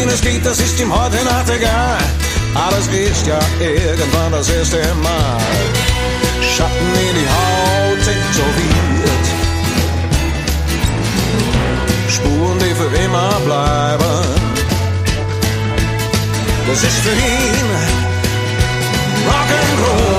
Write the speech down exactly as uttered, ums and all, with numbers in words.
wohin es geht, das ist ihm heute Nacht egal. Alles ist ja irgendwann das erste Mal. Schatten in die Haut tätowiert, Spuren, die für immer bleiben. Das ist für ihn Rock'n'Roll.